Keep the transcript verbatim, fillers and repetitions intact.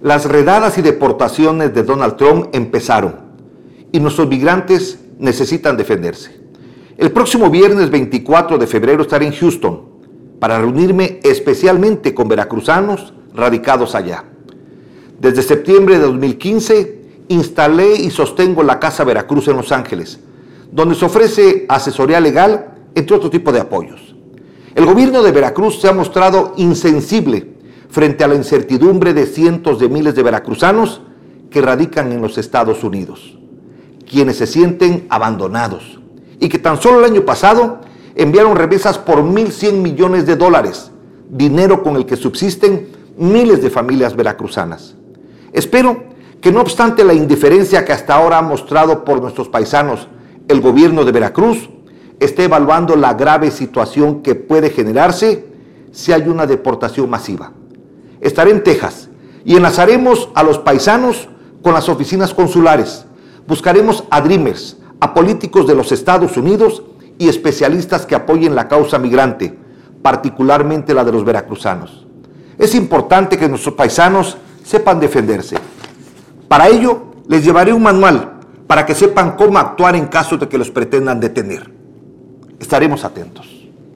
Las redadas y deportaciones de Donald Trump empezaron y nuestros migrantes necesitan defenderse. El próximo viernes veinticuatro de febrero estaré en Houston para reunirme especialmente con veracruzanos radicados allá. Desde septiembre de dos mil quince instalé y sostengo la Casa Veracruz en Los Ángeles, donde se ofrece asesoría legal, entre otro tipo de apoyos. El gobierno de Veracruz se ha mostrado insensible frente a la incertidumbre de cientos de miles de veracruzanos que radican en los Estados Unidos, quienes se sienten abandonados y que tan solo el año pasado enviaron remesas por mil cien millones de dólares, dinero con el que subsisten miles de familias veracruzanas. Espero que no obstante la indiferencia que hasta ahora ha mostrado por nuestros paisanos el gobierno de Veracruz, esté evaluando la grave situación que puede generarse si hay una deportación masiva. Estaré en Texas y enlazaremos a los paisanos con las oficinas consulares. Buscaremos a Dreamers, a políticos de los Estados Unidos y especialistas que apoyen la causa migrante, particularmente la de los veracruzanos. Es importante que nuestros paisanos sepan defenderse. Para ello, les llevaré un manual para que sepan cómo actuar en caso de que los pretendan detener. Estaremos atentos.